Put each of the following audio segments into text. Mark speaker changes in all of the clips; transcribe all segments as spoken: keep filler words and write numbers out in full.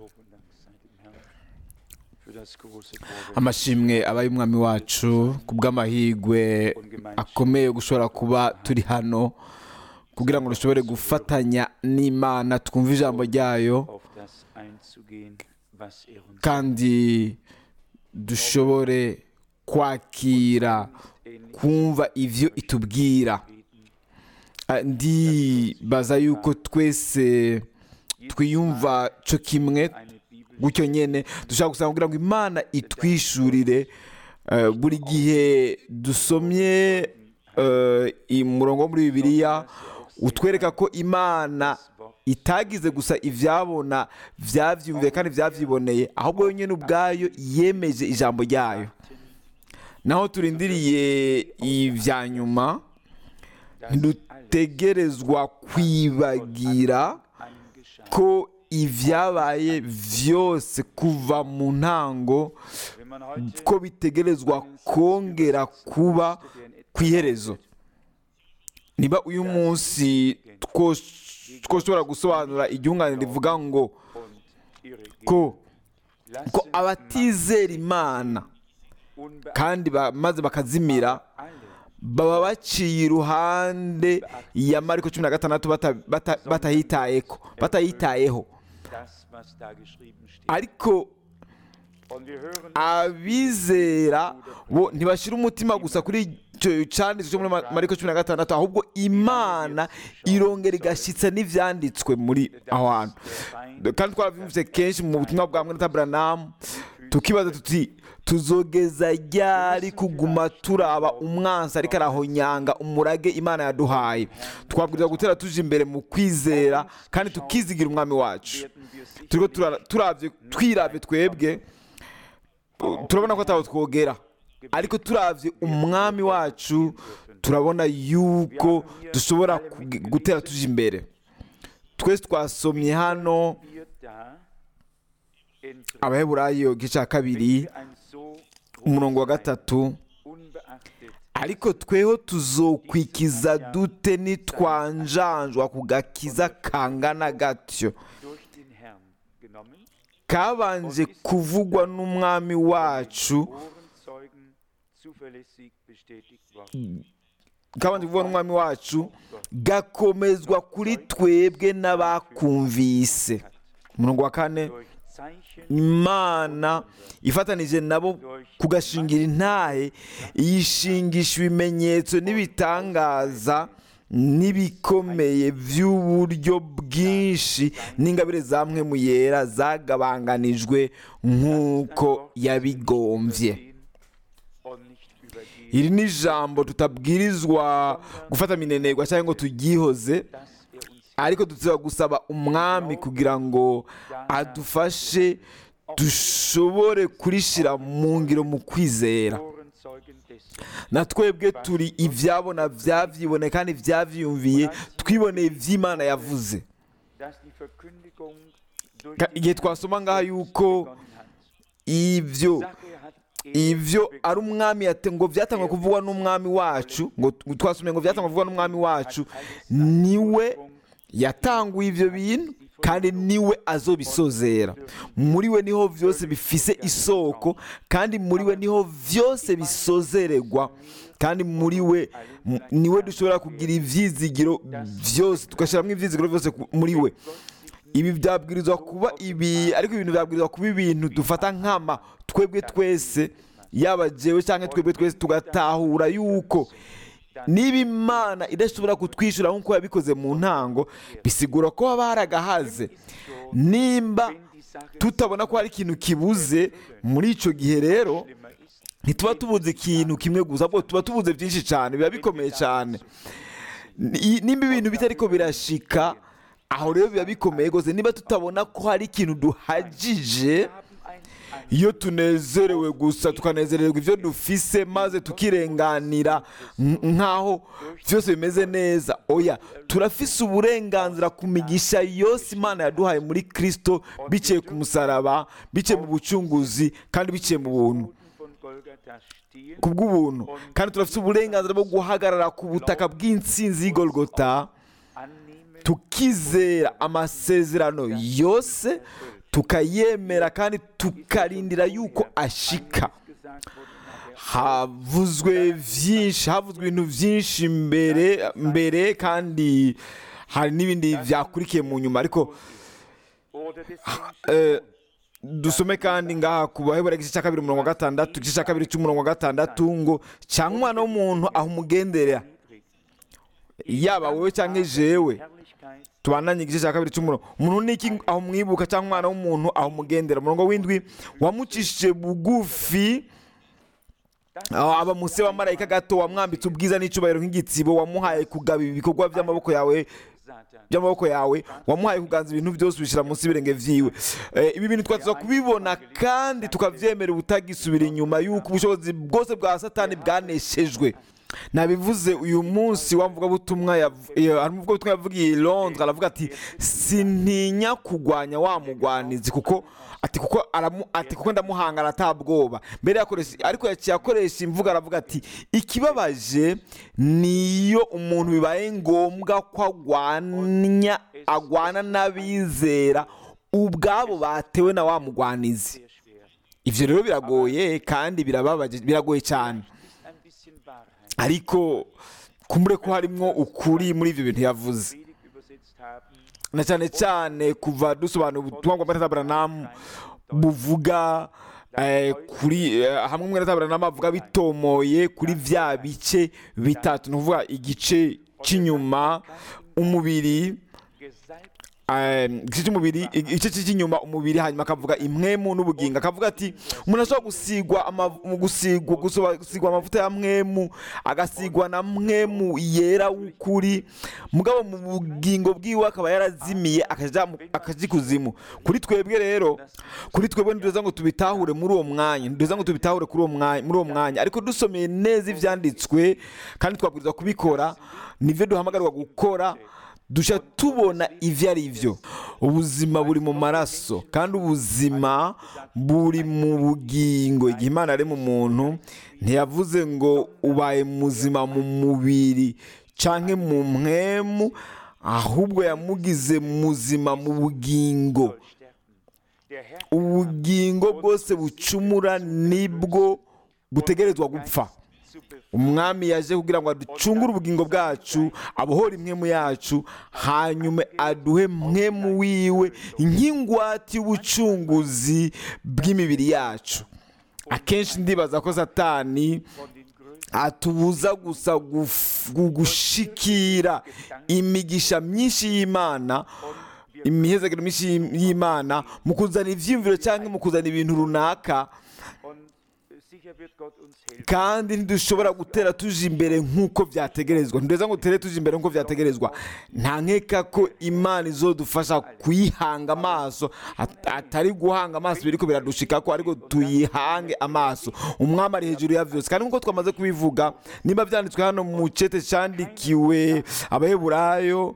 Speaker 1: amashimwe aba y'umwami wacu ku bw'amahirwe akomeye gushobora kuba turi hano kugira ngo dushobore gufatanya n'Imana twumve ijambo ryayo kandi dushobore kwakira kumva ivyo itubwira. Ndibaza yuko twese twiyumva cyo kimwe gutyo nyene dushaka gusaba kugira ngo Imana itwishurire buri gihe dusomye umurongo muri Bibiliya utwereka ko Imana itagize gusa ivyabona vyavyumviye kandi vyavyiboneye, ahubwo nyene ubwayo yemeje ijambo ryayo. Naho turindiriye ivya nyuma, ntidutegerezwa kwibagira ko ivyabaye vyose kuva mu ntango ko bitegerezwa kongera kuba kw'iherezo. Niba uyu munsi twoshobora gusobanura iryungane rivuga ngo ko ko abatizera Imana kandi maze bakazimira baba baciye iruhande ya Mariko cumi na gatandatu batayitayeko batayitayeho, ariko abizera bo ntibashira umutima gusa kuri cyanditswe cyo muri Mariko cumi na gatandatu, ahubwo Imana irongera igashitsa n'ivyanditswe muri aho hantu. Kandi twaravyumvise kenshi mu butumwa bwa Mwene Abrahamu, tukibaza tuti tuzogeza ryari kuguma turaba umwansi ariko arahonyanga umurage Imana yaduhaye. Twabwirizwa gutera tuje imbere mu kwizera kandi tukizigira umwami wacu. Turiko turavye twiravye twebwe turabona ko ataho twogera, ariko turavye umwami wacu turabona yuko dushobora gutera tuje imbere. Twese twasomye hano Abaheburayo igice cya kabiri umurongo wa gatatu, ariko tweho tuzokwikiza dute nitwanjanjwa ku gakiza kangana gatyo kabanje kuvugwa n'umwami wacu kabanje kuvugwa n'umwami wacu gakomezwa kuri twebwe n'abakumvise. Umurongo wa kane, Imana ifatanije nabo kugashingira intahe yishingisha ibimenyetso n'ibitangaza n'ibikomeye by'uburyo bwinshi n'ingabire za mpwemu yera zagabanganijwe nk'uko yabigomvye. Iri ni ijambo tutabwirizwa gufata minenegwa cyangwa ngo tugihoze, ariko dutse gusaba umwami kugira ngo adufashe dushobore kurishira mu ngiro mu kwizera. Na twebwe turi ivyabona vyavyibone kandi vyavyumviye, twiboneye ivy'Imana yavuze. Igihe twasoma ngaha yuko ivyo ivyo ari umwami ngo vyatangwa kuvugwa n'umwami wacu, ngo twasomye ngo vyatangwa kuvugwa n'umwami wacu, niwe yatanguye ivyo bintu kandi niwe azobisozera. Muri we niho vyose bifise isoko, kandi muri we niho vyose bisozererwa, kandi muri we niwe dushobora kugira ivyizigiro vyose, tugashiramwo ivyizigiro vyose muri we. Ibi byabwirizwa kuba ibi, ariko ibintu byabwirizwa kuba ibintu dufata nkama twebwe twese, yaba jewe cyangwa twebwe twese tugatahura yuko niba Imana idashobora kutwishyura nk'uko yabikoze mu ntango, bisigura ko haba haragahaze. Nimba tutabona ko hari ikintu kibuze muri ico gihe, rero ntituba tubuze ikintu kimwe gusa, ahubwo tuba tubuze byinshi cyane, biba bikomeye cyane. Nimba ibintu bitariko birashika, aho rero biba bikomeye gose. Niba tutabona ko hari ikintu duhagije, iyo tunezerewe gusa tukanezererwa ivyo dufise maze tukirenganira nkaho vyose bimeze neza, oya, turafise uburenganzira ku migisha yose Imana yaduhaye muri Kristo, biciye ku musaraba, biciye mu bucunguzi kandi biciye mu buntu, kubw'ubuntu. Kandi turafise uburenganzira bwo guhagarara ku butaka bw'intsinzi y'Igolgota, tukizera amasezerano yose, tukayemera kandi tukarindira yuko ashika. Havuzwe byinshi havuzwe ibintu byinshi mbere mbere kandi hari n'ibindi byakurikiye mu nyuma, ariko eh, dusome kandi ngaha ku Baheburayo igice cya kabiri umurongo wa gatandatu, igice cya kabiri cy'umurongo wa gatandatu ngo cyangwa umwana w'umuntu aho umugenderera, yaba wowe cyangwa jewe tubananye. Igice cya kabiri cy'umurongo, umuntu niki aho mwibuka cyangwa umwana w'umuntu aho umugendera. Umurongo w'indwi, wamucishije bugufi aba munsi w'amarayika gato, wamwambitse ubwiza n'icyubahiro nk'igitsibo, wamuhaye kugaba ibikorwa by'amaboko yawe by'amaboko yawe wamuhaye kuganza ibintu byose ubishyira munsi y'ibirenge vyiwe. Ibi bintu twatuza kubibona kandi tukavyemera ubutagisubira inyuma, yuko ubushobozi bwose bwa Satani bwaneshejwe. Nabivuze uyu munsi wamvuga butumwa yavuga butumwa yavugiye Londres, aravuga ati sintinya kugwanya wa mugwanizi kuko ati kuko aramu ati kuko ndamuhanga aratabwoba. Mbere yakoresha ariko yakoresha imvuga, aravuga ati ikibabaje niyo umuntu bibaye ngombwa ko agwanya agwana n'abizera ubwabo batewe na wa mugwanizi. Ivyo rero biragoye kandi birababaje, biragoye cyane, ariko kumbure ko harimwo ukuri muri ivyo bintu yavuze, na cyane cyane kuva dusobanura ubutumwa bwa Mwene Branham buvuga eh, kuri eh, hamwe Mwene Branham avuga bitomoye kuri vya bice bitatu, nuvuga igice cy'inyuma umubiri, igice cy'umubiri, igice cy'inyuma umubiri, hanyuma akavuga impwemu n'ubugingo. Akavuga ati umuntu ashobora gusigwa gusigwa gusigwa amavuta ya mwemu, agasigwa na mwemu yera w'ukuri, mugabo mu bugingo bwiwe akaba yarazimiye akaja akaji kuzimu. Kuri twebwe rero, kuri twebwe nduza ngo tubitahure muri uwo mwanya, nduza ngo tubitahure kuri uwo mwanya, muri uwo mwanya, ariko dusomeye neza ivyanditswe kandi twabwirizwa kubikora, nivyo duhamagarwa gukora, dusha tubona ivyo ari vyo. Ubuzima buri mu maraso kandi ubuzima buri mu bugingo. Igihe Imana ari mu muntu ntiyavuze ngo ubaye muzima mu mubiri canke mu mpwemu, ahubwo yamugize muzima mu bugingo. Ubugingo bwose bucumura nibwo butegerezwa gupfa. Umwami yaje kugira ngo aducungure ubugingo bwacu, abohore impwemu yacu, hanyuma aduhe mpwemu wiwe nk'ingwate y'ubucunguzi bw'imibiri yacu. Akenshi ndibaza ko Satani atubuza gusa gushikira imigisha myinshi y'Imana, imihezagiro myinshi y'Imana, mu kuzana ivyiyumviro cyangwa mu kuzana ibintu runaka, kandi ntidushobora gutera tuje imbere nk'uko byategerezwa. Ndeza ngo tere tuje imbere nk'uko byategerezwa. Nta nkeka ko Imana izodufasha kuyihanga amaso, atari guhanga amaso biriko biradushika ko, ariko tuyihange amaso. Umwami ari hejuru ya vyose, kandi nk'uko twamaze kubivuga, niba byanditswe hano mu cete candikiwe Abaheburayo,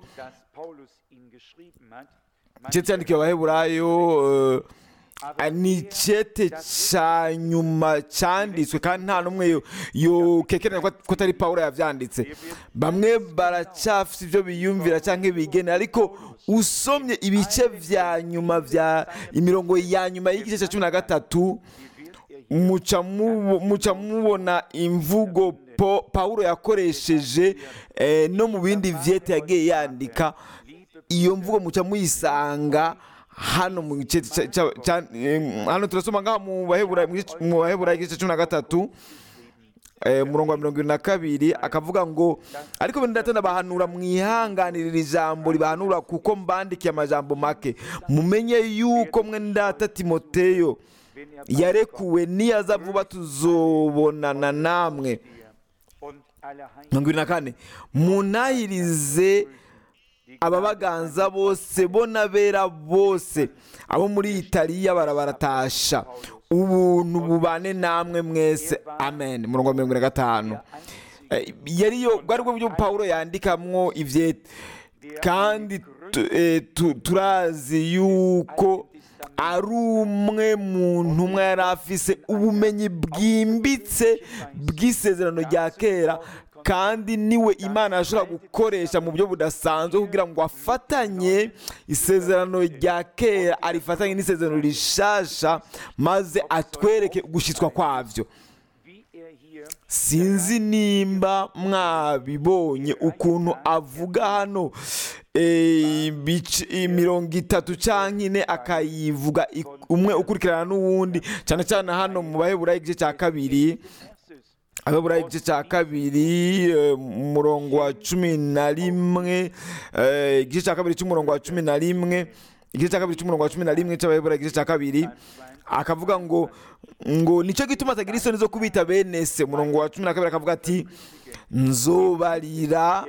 Speaker 1: cete candikiwe Abaheburayo uh, ni cete ca nyuma cyanditswe, kandi nta n'umwe yokekerera ko atari Pawulo yavyanditse. Bamwe baracafise ivyo biyumvira canke bigene, ariko usomye ibice vya nyuma vya imirongo ya nyuma y'igice cya cumi na gatatu, muca mubona imvugo Pawulo yakoresheje eh, no mu bindi vyete yagiye yandika. Iyo mvugo muca muyisanga hano mu gice hano turasoma ngaha mu Baheburayo mu Baheburayo igice cumi na gatatu umurongo wa mirongo ibiri na kabiri, akavuga ngo ariko bene data ndabahanura mwihanganirira ijambo ribahanura, kuko mbandikiye amajambo make. Mumenye yuko mwene data Timoteyo yarekuwe, niyaza vuba tuzobonana namwe. mirongo ibiri na kane, munahirize ababaganza bose bo n'abera bose, abo muri Italiya barabaratasha. Ubuntu bubane namwe mwese, amen. Murongo wa mirongo ine na gatanu, yariyo bwari bwo buryo Pawulo yandikamwo ivyete, kandi turazi yuko ari umwe muntu umwe yari afise ubumenyi bwimbitse bw'isezerano rya kera, kandi niwe imana yashobora gukoresha mu buryo budasanzwe kugira ngo afatanye isezerano rya kera arifatanye n'isezerano rishasha maze atwereke gushyitswa kwabyo. Sinzi nimba mwabibonye ukuntu avuga hano mirongo itatu cyangwa ine akayivuga umwe ukurikirana n'uwundi, cyane cyane hano mu Baheburayo igice cya kabiri, Abaheburayo igice cya kabiri umurongo wa cumi na rimwe, igice cya kabiri cy'umurongo wa cumi na rimwe, igice cya kabiri cy'umurongo wa cumi na rimwe cy'Abaheburayo igice cya kabiri, akavuga ngo ngo nicyo gituma atagira isoni zo kubita bene se. Umurongo wa cumi na kabiri akavuga ati nzobarira,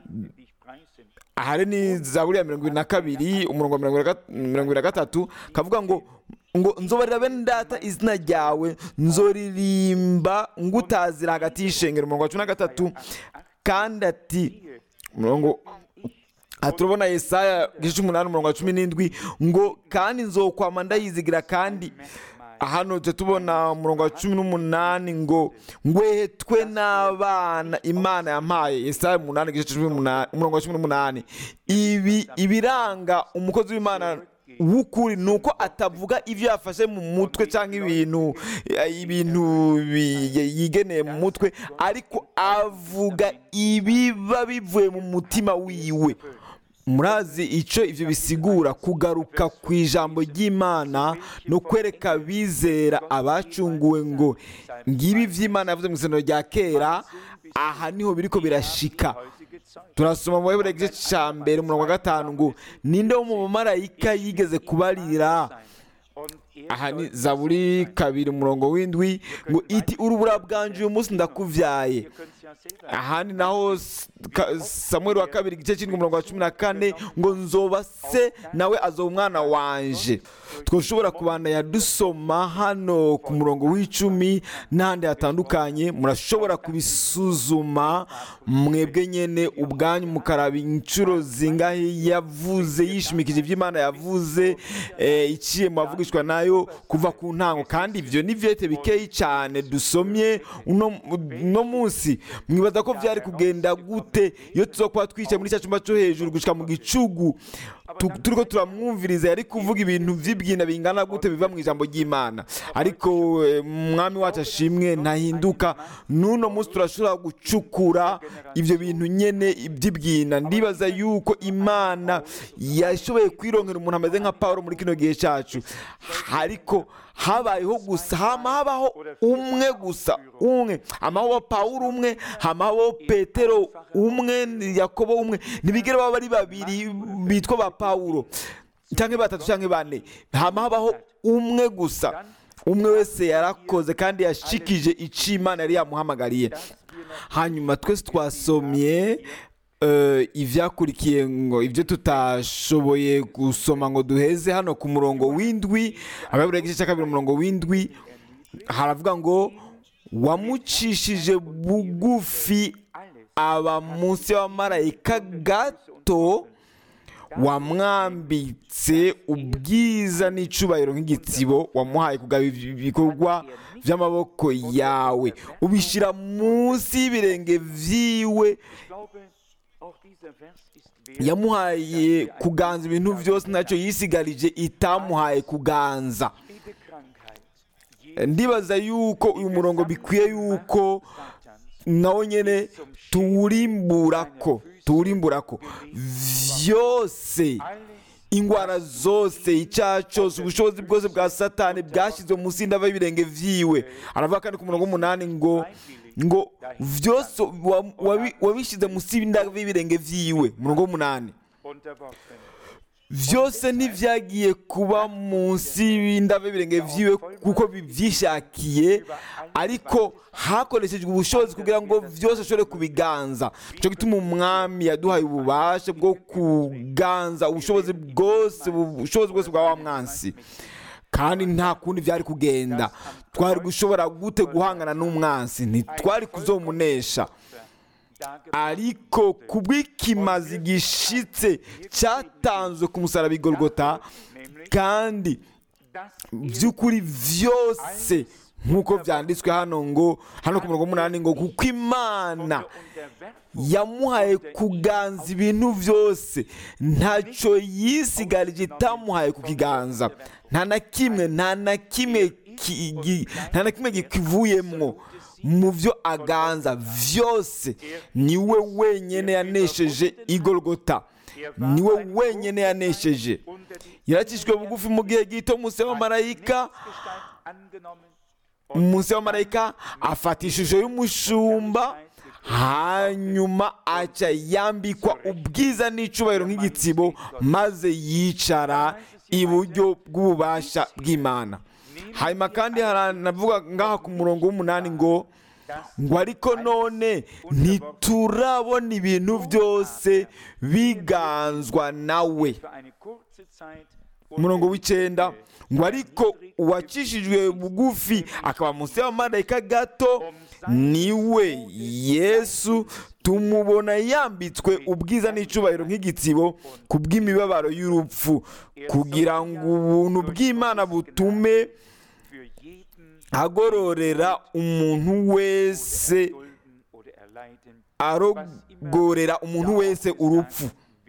Speaker 1: ahari ni Zaburi ya mirongo ibiri na kabiri umurongo wa mirongo ibiri na gatatu, akavuga ngo ngo nzobarira bene data izina ryawe, nzoririmba ngutazira hagati y'ishengero. Umurongo wa cumi na gatatu kandi ati umurongo turabona Yesaya igice cy'umunani umurongo wa cumi n'indwi ngo kandi nzokwama ndayizigira, kandi hano tubona umurongo wa cumi n'umunani ngo ngwehetwe n'abana Imana yampaye. Yesaya umunani igice umurongo wa cumi n'umunani. Ibi ibiranga umukozi w'Imana w'ukuri ni uko atavuga ibyo yafashe mu mutwe cyangwa ibintu ibintu yigeneye mu mutwe, ariko avuga ibiba bivuye mu mutima wiwe. Murazi icyo ibyo bisigura? Kugaruka ku ijambo ry'Imana no kwereka bizera abacunguwe ngo ngibi by'Imana yavuze mu isezerano rya kera, aha niho biriko birashika. Turasoma mu Baheburayo igice cya mbere umurongo wa gatanu ngo ninde wo mu bamarayika yigeze kubarira, aha ni Zaburi kabiri umurongo w'indwi ngo iti urubura bwanje uyu munsi ndakuvyaye. Ahandi naho Samuel wa kabiri igice cy'indwi umurongo wa cumi na kane ngo nzoba se nawe azoba umwana wanje. Twashobora kubandanya dusoma hano ku murongo w'icumi n'ahandi hatandukanye. Murashobora kubisuzuma mwebwe nyene ubwanyu mukaraba inshuro zingahe yavuze yishimikije iby'Imana yavuze iciye mu bavugishwa nayo kuva ku ntango, kandi ibyo ni vyete bikeyi cyane dusomye uno munsi. Mwibaza ko byari kugenda gute iyo tuzokuba twicaye muri cya cyumba cyo hejuru gushika mu gicugu turiko turamwumviriza yari kuvuga ibintu vy'ibyina bingana gute biva mu ijambo ry'Imana? Ariko mwami wacu ashimwe ntahinduka. Nuno munsi turashobora gucukura ibyo bintu nyene iby'ibyina. Ndibaza yuko Imana yashoboye kwironkera umuntu ameze nka Paulo muri kino gihe cyacu, ariko habayeho gusa hama habaho umwe gusa umwe, hamaho Paulo umwe, hamaho Petero umwe, Yakobo umwe. Ntibigera baba ari babiri bitwa ba Paulo cyangwa batatu cyangwa bane, hama habaho umwe gusa. Umwe wese yarakoze kandi yashikije icyo Imana yari yamuhamagariye. Hanyuma twese twasomye ivyakurikiye ngo ibyo tutashoboye gusoma ngo duheze hano ku murongo w'indwi, Abaheburayo igice cya kabiri umurongo w'indwi haravuga ngo wamucishije bugufi aba munsi y'abamarayika gato, wamwambitse ubwiza n'icubahiro nk'igitsibo, wamuhaye kugaba ibikorwa by'amaboko yawe, ubishyira munsi y'ibirenge vyiwe. Yamuhaye kuganza ibintu byose ntacyo yisigarije itamuhaye kuganza. Ndibaza yuko uyu murongo bikwiye yuko nawo nyene tuwurimburako tuwurimburako vyose, ingwara zose, icyaha cyose, ubushobozi bwose bwa Satani bwashyizwe munsi y'indava y'ibirenge vyiwe. Aravuga kandi ku murongo w'umunani ngo ngo vyose wabishyize munsi y'indava y'ibirenge vyiwe. Murongo w'umunani vyose ntivyagiye kuba munsi y'indava y'ibirenge vyiwe kuko bivyishakiye, ariko hakoreshejwe ubushobozi kugira ngo vyose ashobore kubiganza. Nico gituma umwami yaduhaye ububasha bwo kuganza ubushobozi bwose ubushobozi bwose bwa wa mwansi, kandi nta kundi vyari kugenda. Twari gushobora gute guhangana n'umwansi? Ntitwari kuzomunesha, ariko kubw'ikimazi gishitse cyatanzwe ku musaraba i Golgota, kandi by'ukuri vyose nk'uko byanditswe hano ngo hano ku murongo w'umunani ngo kuko imana yamuhaye kuganza ibintu byose ntacyo yisigarije itamuhaye kukiganza nta na kimwe nta na kimwe nta na kimwe kivuyemo mu byo aganza byose niwe wenyine yanesheje igorogota niwe wenyine yanesheje yarakishijwe bugufi mu gihe gito munsi y'abamarayika munsi y'abamarayika afata ishusho y'umushumba hanyuma aca yambikwa ubwiza n'icyubahiro nk'igitsibo maze yicara iburyo bw'ububasha bw'Imana. Hanyuma kandi haranavuga ngaha ku murongo w'umunani ngo ngo ariko none ntiturabona ibintu byose biganzwa nawe. Umurongo w'icyenda ngo ariko uwacishijwe bugufi akaba munsi y'abamarayika gato niwe Yesu tumubona yambitswe ubwiza n'icyubahiro nk'igitsibo ku bw'imibabaro y'urupfu kugira ngo ubuntu bw'Imana butume agororera umuntu wese arogorera umuntu wese urupfu,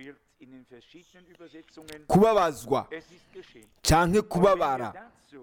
Speaker 1: kubabazwa cyangwe kubabara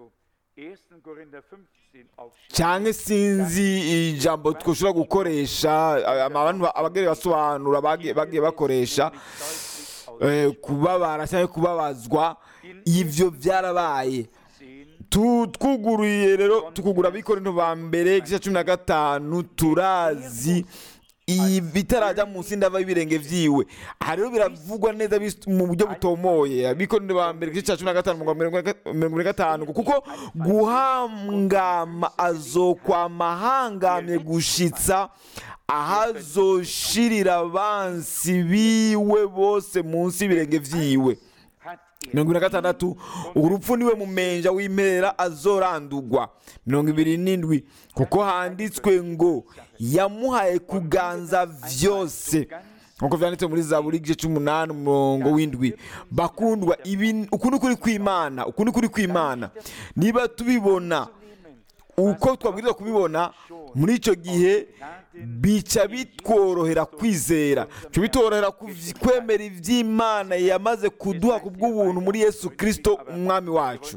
Speaker 1: cyangwa sinzi ijambo twashobora gukoresha abantu abagere basobanura bagiye bakoresha kubabara cyangwa kubabazwa. Ibyo byarabaye. Twuguruye rero tukugura Abikorinto ba mbere igice cumi na gatanu turazi bitarajya munsi ndava y'ibirenge vyiwe. Aha rero biravugwa neza mu buryo butomoye. Abikorinto ba mbere igice cumi na gatanu mirongo ine na gatanu kuko guhangama azokwama ahangamye gushitsa ahazoshirira abansi biwe bose munsi y'ibirenge vyiwe. mirongo ine na gatandatu urupfu niwe mumenja w'impera azorandurwa. mirongo ibiri n'indwi kuko handitswe ngo yamuhaye kuganza byose nkuko vyanditse muri Zaburi igice c'umunani umurongo w'indwi. Bakundwa, uku ni kuri kw'Imana, uku ni kuri kw'Imana. Niba tubibona uko twabwirizwa kubibona muri icyo gihe bica bitworohera kwizera, bica bitworohera kwemera iby'Imana yamaze kuduha ku bw'ubuntu muri Yesu Kristo umwami wacu.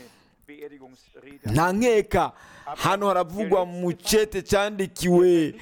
Speaker 1: nta nkeka hano haravugwa mu cete cyandikiwe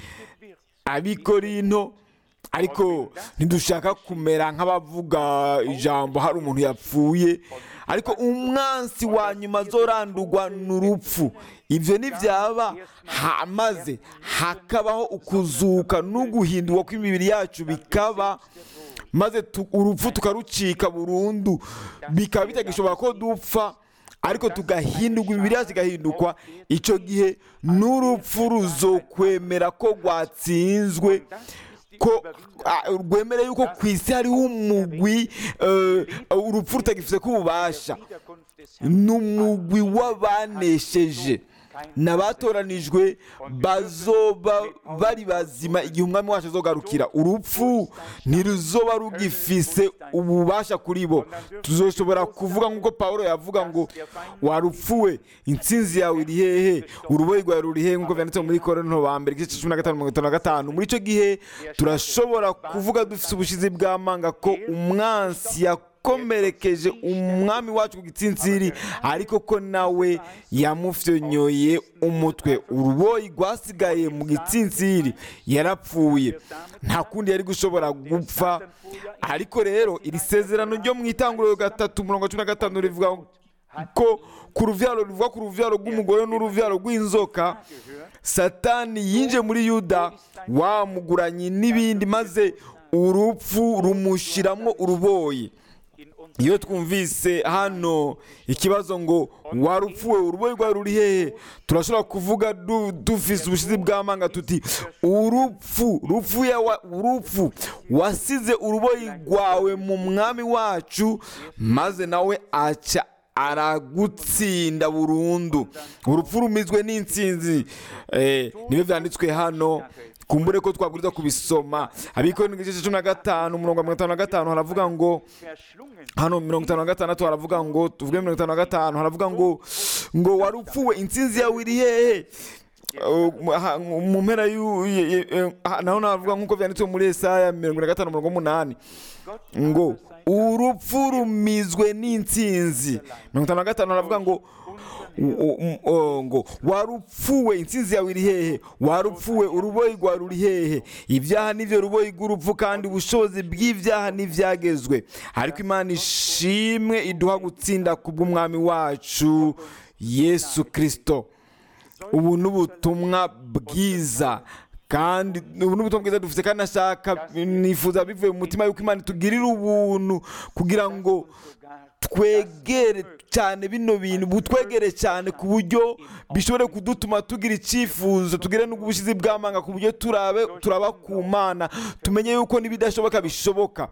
Speaker 1: Abikorinto, ariko ntidushaka kumera nk'abavuga ijambo hari umuntu yapfuye, ariko umwansi wa nyuma azorandurwa n'urupfu. Ibyo nibyaba maze hakabaho ukuzuka n'uguhindurwa kw'imibiri yacu bikaba, maze urupfu tukarucika burundu, bikaba bitagishobora ko dupfa, ariko tugahindurwa, imibiri yacu igahindukwa. Icyo gihe n'urupfu ruzokwemera ko rwatsinzwe, ko rwemere yuko ku isi hariho umugwi urupfu rutagifite kububasha. ni umugwi w'abanesheje n'abatoranijwe bazoba bari bazima igihe umwami wacu azogarukira. Urupfu ntiruzoba rugifise ububasha kuri bo. Tuzoshobora kuvuga nk'uko Pawulo yavuga ngo warupfuwe intsinzi yawe iri hehe, uruboyi rwawe ruri hehe, nk'uko byanditse muri Korinto ba mbere igice cumi na gatanu mirongo itanu na gatanu. Muri icyo gihe turashobora kuvuga dufite ubushizi bw'amanga ko umwansi yakomerekeje umwami wacu ku gitsintsiri, ariko ko nawe yamufyonyoye umutwe. Uruboyi rwasigaye mu gitsintsiri yarapfuye, nta kundi yari gushobora gupfa. Ariko rero iri sezerano ryo mu itanguriro gatatu mirongo cumi na gatanu rivuga ko ku ruvyaro rivuga ku ruvyaro rw'umugore n'uruvyaro rw'inzoka Satani yinje muri Yuda wamuguranye n'ibindi, maze urupfu rumushiramwo uruboyi. Iyo twumvise hano ikibazo ngo warupfuwe uruboyi rwawe ruri hehe, turashobora kuvuga dufise ubushizi bw'amanga tuti urupfu rupfu ya urupfu wasize uruboyi rwawe mu mwami wacu, maze nawe aca aragutsinda burundu. Urupfu rumizwe n'intsinzi. eh, niwe vyanditswe hano, kumbure ko twabwirizwa kubisoma. Abikorinto igice cumi na gatanu umurongo mirongo itanu na gatanu haravuga ngo hano mirongo itanu na gatandatu haravuga ngo tuvuge mirongo itanu na gatanu haravuga ngo ngo wari upfuwe intsinzi yawe iri hehe mu mpera naho navuga nk'uko byanditswe muri Yesaya mirongo ine na gatanu mirongo umunani ngo urupfu rumizwe n'intsinzi. mirongo itanu na gatanu haravuga ngo ngo warupfuwe intsinzi yawe iri hehe, warupfuwe uruboyi rwawe ruri hehe, ibyaha nibyo ruboyi rw'urupfu kandi ubushobozi bw'ibyaha ntibyagezwe, ariko Imana ishimwe iduha gutsinda kubw'umwami wacu Yesu Kristo. Ubu ni ubutumwa bwiza kandi ubu ni ubutumwa bwiza dufite, kandi nashaka nifuza bivuye mu mutima yuko Imana itugirira ubuntu kugira ngo twegere cyane bino bintu, butwegere cyane ku buryo bishobore kudutuma tugira icyifuzo, tugire n'ubushizi bw'amanga ku buryo turabe turaba ku Mana, tumenye yuko n'ibidashoboka bishoboka.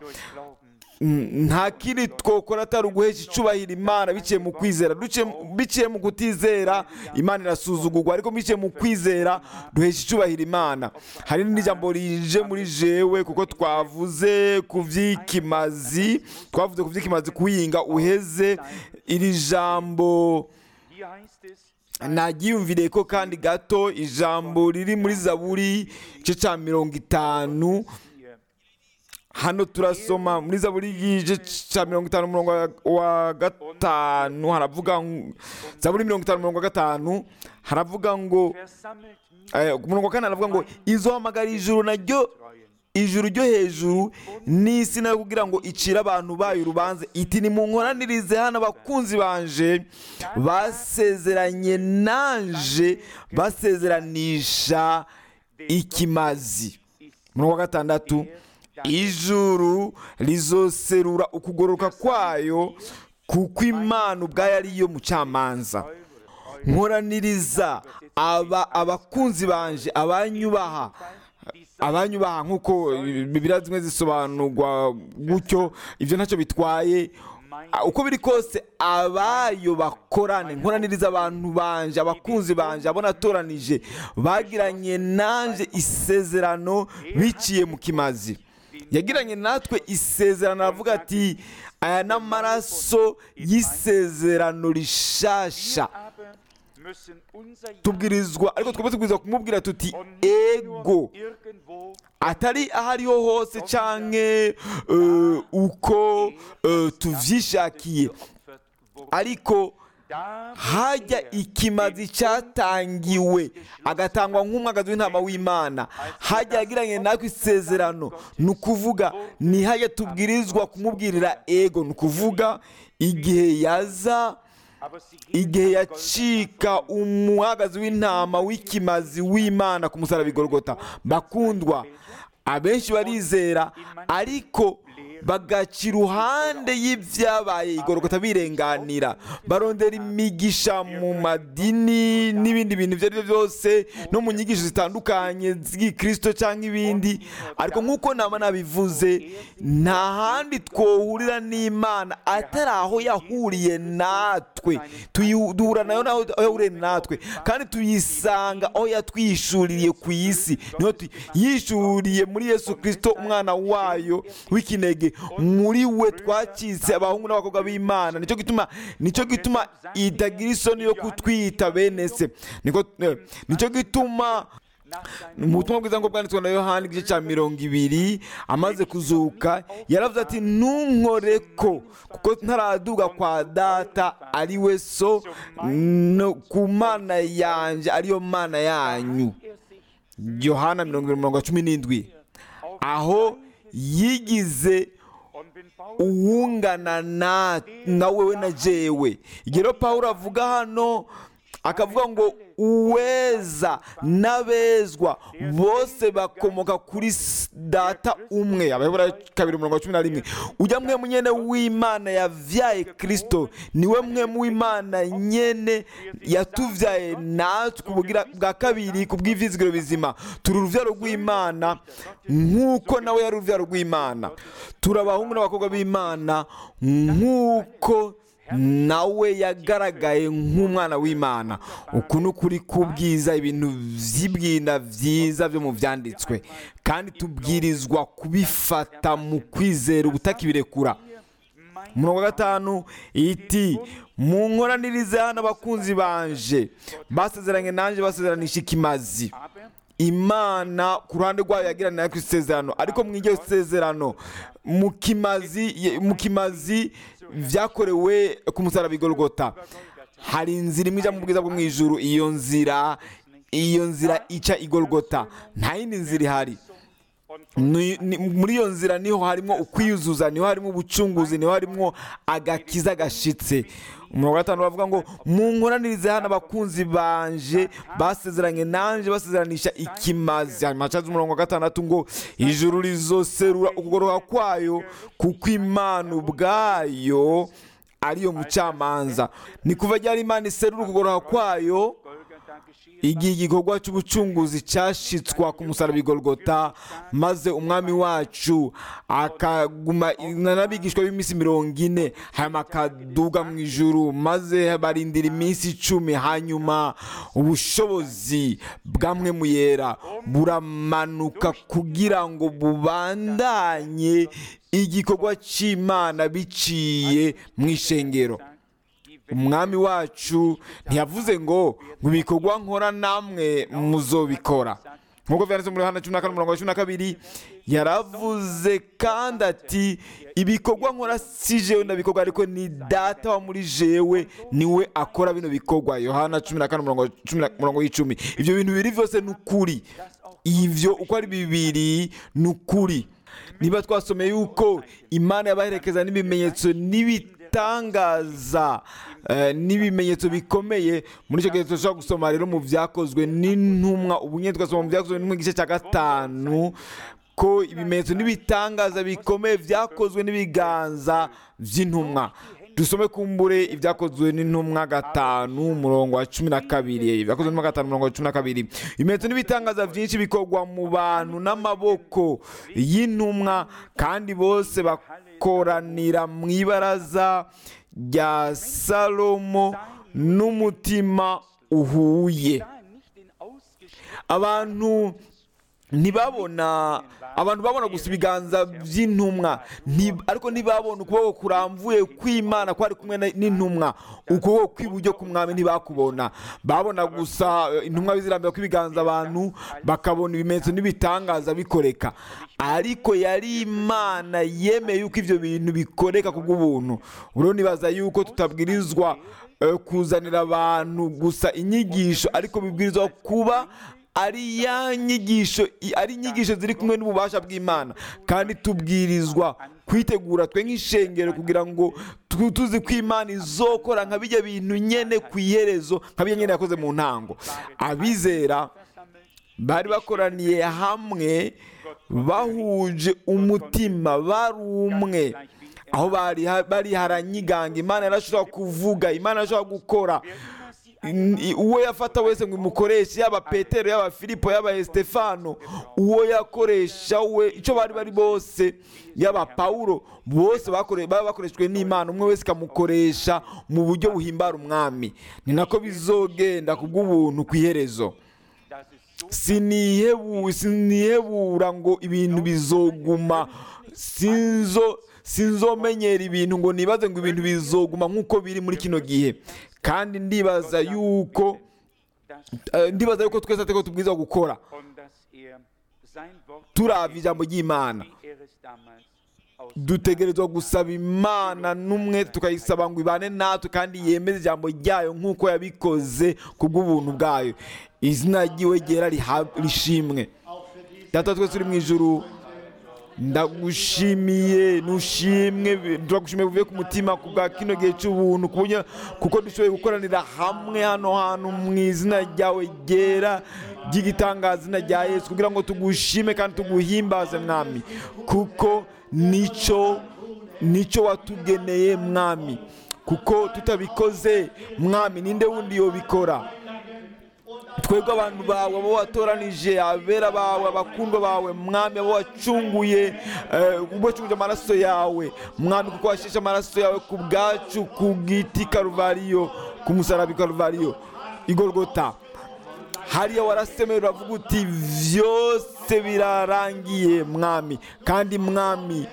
Speaker 1: Nta kindi twokora atari uguhesha icyubahiro Imana biciye mu kwizera. Biciye mu kutizera Imana irasuzugurwa, ariko biciye mu kwizera duhesha icyubahiro Imana. Hari n'ijambo rije muri jewe kuko twavuze ku by'ikimazi, twavuze ku by'ikimazi kuhinga uheze. Iri jambo nagiyumviriye ko kandi gato, ijambo riri muri Zaburi igice cya mirongo itanu. Hano turasoma muri Zaburi igice cya mirongo itanu umurongo wa gatanu, haravuga Zaburi mirongo itanu umurongo wa gatanu haravuga ngo umurongo wa kane haravuga ngo izohamagara ijuru naryo, ijuru ryo hejuru n'isi nayo kugira ngo icire abantu bayo urubanza, iti nimunkoranirize hano abakunzi banje basezeranye nanje basezeranisha ikimazi. Umurongo wa gatandatu, ijuru rizoserura ukugororoka kwayo kuko Imana ubwayo ariyo mucamanza. Nkoraniriza aba abakunzi banje abanyubaha, abanyubaha nk'uko Bibiliya zimwe zisobanurwa gutyo, ibyo ntacyo bitwaye. Uko biri kose abayo bakorane, nkoraniriza abantu banje abakunzi banje abo natoranije bagiranye nanje isezerano biciye mu kimazi. Yagiranye natwe isezerano, aravuga ati aya n'amaraso y'isezerano rishasha. Tubwirizwa, ariko twebwe tubwirizwa kumubwira tuti ego, atari aho ariho hose canke uh, uko uh, tuvyishakiye, ariko hajya ikimazi cyatangiwe agatangwa nk'umwagazi w'intama w'Imana, hajya yagiranye natwe isezerano, ni ukuvuga ni hajya tubwirizwa kumubwirira ego, ni ukuvuga igihe yaza, igihe yacika umwagazi w'intama w'ikimazi w'Imana ku musaraba i Golgotha. Bakundwa, abenshi barizera ariko bagaca iruhande y'ibyabaye i Golgotha birenganira, barondera imigisha mu madini n'ibindi bintu ibyo ari byo byose, no mu nyigisho zitandukanye z'Ikristo cyangwa ibindi. Ariko nk'uko nama nabivuze, nta handi twohurira n'Imana atari aho yahuriye natwe, duhura nayo aho yahuriye natwe, kandi tuyisanga aho yatwishuriye ku isi. niho yishuriye muri Yesu Kristo umwana wayo w'ikinege. Muri we twacitse abahungu n'abakobwa b'Imana. Nicyo gituma nicyo gituma itagira isoni yo kutwita bene se. Niko nicyo gituma mu butumwa bwiza ngo bwanditswe na Yohana igice cya mirongo ibiri, amaze kuzuka yaravuze ati ntunkoreko kuko ntaraduga kwa data ari we so, no ku Mana yanje ariyo Mana yanyu. Yohana mirongo ibiri mirongo cumi n'indwi, aho yigize uwungana na na wewe na jewe. Igero Pawulo avuga hano akavuga ngo uweza n'abezwa bose bakomoka kuri data umwe. Abayobora kabiri mirongo cumi na rimwe, ujya mwe munyene w'Imana yavyaye Kristo, niwe mwe mu Imana nyene yatuvyaye natwe kubugira bwa kabiri kubw'ivizigiro bizima. Turi uruvyaro rw'Imana nk'uko nawe yari uruvyaro rw'Imana. Turi abahungu n'abakobwa b'Imana nk'uko nawe yagaragaye nk'umwana w'Imana. Uku ni ukuri kubwiza ibintu vy'ibwina vyiza byo mu vyanditswe, kandi tubwirizwa kubifata mu kwizera ubutakibirekura. Umurongo wa gatanu iti munkoranirize hano abakunzi banje basezeranye nanjye basezeranisha ikimazi. Imana ku ruhande rwayo yagirana ku isezerano, ariko mu iryo sezerano mu kimazi mu kimazi byakorewe ku musaraba i Golgota hari inzira imwe ijya mu bwiza bwo mu ijuru. Iyo nzira iyo nzira ica i Golgota, nta yindi nzira ihari. Muri iyo nzira niho harimo ukwiyuzuza, niho harimo ubucunguzi, niho harimo agakiza gashitse. umurongo wa gatanu bavuga ngo munkoranirize hano abakunzi banje basezeranye nanjye basezeranisha ikimazi. hanyuma hacaza umurongo wa gatandatu ngo ijuru rizoserura ukugoroka kwayo kuko Imana ubwayo ariyo mucamanza. Ni kuva ryari Imana iserura ukugoroka kwayo? Igihe igikorwa cy'ubucunguzi cyashitswa ku musaraba i Golgota, maze umwami wacu akaguma n'abigishwa b'iminsi mirongo ine, hanyuma akaduga mu ijuru, maze barindira iminsi icumi. hanyuma ubushobozi bwamwe mu yera buramanuka kugira ngo bubandanye igikorwa cy'Imana biciye mu ishengero. Umwami wacu ntiyavuze ngo ngo ibikorwa nkora namwe muzobikora, nk'uko byanditse muri Yohana cumi na kane umurongo wa cumi na kabiri. Yaravuze kandi ati ibikorwa nkora si jewe ndabikorwa, ariko ni data wa muri jewe niwe akora bino bikorwa. Yohana cumi na kane umurongo w'icumi. Ibyo bintu bibiri byose ni ukuri, ivyo uko ari bibiri ni ukuri. Niba twasomeye yuko Imana yabaherekeza n'ibimenyetso n'ibitangaza n'ibimenyetso bikomeye, muri icyo gihe dushobora gusoma rero mu byakozwe n'intumwa. ubu nyine tugasoma mu byakozwe n'intumwa igice cya gatanu ko ibimenyetso n'ibitangaza bikomeye byakozwe n'ibiganza by'intumwa. dusome kumbure ibyakozwe n'intumwa gatanu umurongo wa cumi na kabiri. ibyakozwe n'intumwa gatanu umurongo wa cumi na kabiri. ibimenyetso n'ibitangaza byinshi bikorwa mu bantu n'amaboko y'intumwa, kandi bose bakoranira mu ibaraza rya Salomo n'umutima uhuye. Abantu ntibabona abantu babona gusa ibiganza by'intumwa, ariko ntibabona ukuboko kuramvuye kw'Imana kwari kumwe n'intumwa. ukuboko kw'iburyo k'umwami ntibakubona, babona gusa intumwa bizirambira ko ibiganza abantu, bakabona ibimenyetso n'ibitangaza bikoreka. ariko yari Imana yemeye yuko ibyo bintu bikoreka kubw'ubuntu. Uro nibaza yuko tutabwirizwa kuzanira abantu gusa inyigisho, ariko bibwirizwa kuba ari ya nyigisho ari inyigisho ziri kumwe n'ububasha bw'Imana, kandi tubwirizwa kwitegura twe nk'ishengero kugira ngo tuzi ko Imana izokora nka bijya bintu nyene ku iherezo, nka bijya nyene yakoze mu ntango. Abizera bari bakoraniye hamwe bahuje umutima, bari umwe, aho bari bari haranyiganga. Imana yarashobora kuvuga, Imana yarashobora gukora. uwo yafata wese ngo imukoreshe, yaba Petero, yaba Filipo, yaba Estefano, uwo yakoresha we icyo bari bari bose, yaba Paulo, bose baba bakoreshejwe n'Imana, umwe wese ikamukoresha mu buryo buhimbara umwami. ni nako bizogenda kubw'ubuntu ku iherezo. sinihebura ngo ibintu bizoguma, sinzo sinzomenyera ibintu ngo nibaze ngo ibintu bizoguma nk'uko biri muri kino gihe. kandi ndibaza yuko ndibaza yuko twese ateko tubwiza gukora turavye ijambo ry'Imana. dutegerezwa gusaba Imana n'umwe, tukayisaba ngo ibane natwe kandi yemeze ijambo ryayo nk'uko yabikoze kubw'ubuntu bwayo. izina ryiwe ryera rishimwe. Data twese uri mu ijuru, ndagushimiye, nushimwe, turagushimiye buvuye ku mutima kubwa kino gihe cy'ubuntu, kuko dushoboye gukoranira hamwe hano hantu mu izina ryawe ryera ry'igitangaza, izina rya Yesu, kugira ngo tugushime kandi tuguhimbaze mwami, kuko nico nico watugeneye mwami. kuko tutabikoze mwami, ninde wundi yobikora? twebwe abantu bawe, abo watoranije, abera bawe, abakundwa bawe mwami, abo wacunguye ubacunguje amaraso yawe mwami, kuko washeshe amaraso yawe ku bwacu ku giti Karuvariyo, ku musaraba Karuvariyo i Golgota. hariya warasemera uravuga uti vyose birarangiye mwami. kandi mwami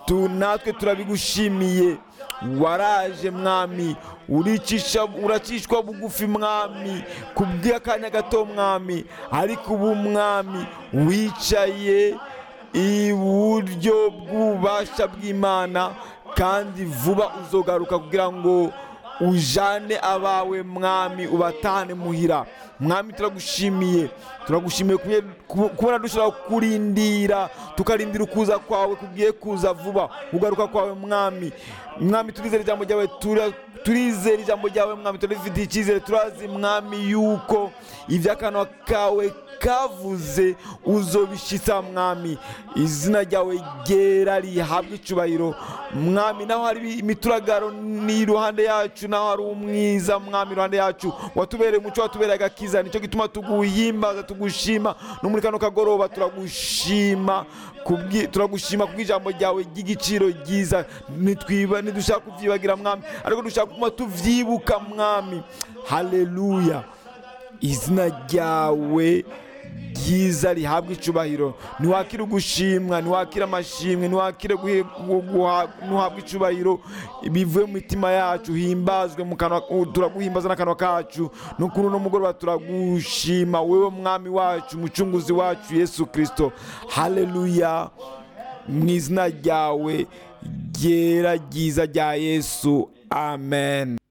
Speaker 1: tu natwe turabigushimiye. Waraje mwami, uricisha uracishwa bugufi mwami, kubw'akanya gato mwami, ariko ubu mwami wicaye iburyo bw'ububasha bw'Imana, kandi vuba uzogaruka kugira ngo ujane abawe mwami, ubatahane muhira. Mwami turagushimiye, turagushimiye kubona dushobora kurindira, tukarindira ukuza kwawe kugiye kuza vuba, ugaruka kwawe mwami. Mwami turizera ijambo ryawe, turizera ijambo ryawe mwami, turifitiye icyizere, turazi mwami yuko iby'akanwa kawe kavuze uzobishitsa mwami. Izina ryawe ryera rihabwe icubahiro mwami. Naho hari imituragaro ni iruhande yacu, naho hari umwiza mwami iruhande yacu, watubereye umuco, watubereye agakiza, nicyo gituma tuguhimbaza, tugushima no muri kano kagoroba. Turagushima kubwi turagushima kubw'ijambo ryawe ry'igiciro ryiza. Nitwiba nidushaka kuvyibagira mwami, ariko dushaka kuma tuvyibuka mwami. Haleluya, izina ryawe ryiza rihabwa icubahiro. Niwakire ugushimwa, niwakire amashimwe, niwakire nuhabwa icubahiro bivuye mu mitima yacu. Himbazwe mu kanwa, turaguhimbaza n'akanwa kacu. N'ukuntu no mugoroba turagushima wewe mwami wacu, mucunguzi wacu Yesu Kristo. Haleluya, mu izina ryawe ryera ryiza rya Yesu, amen.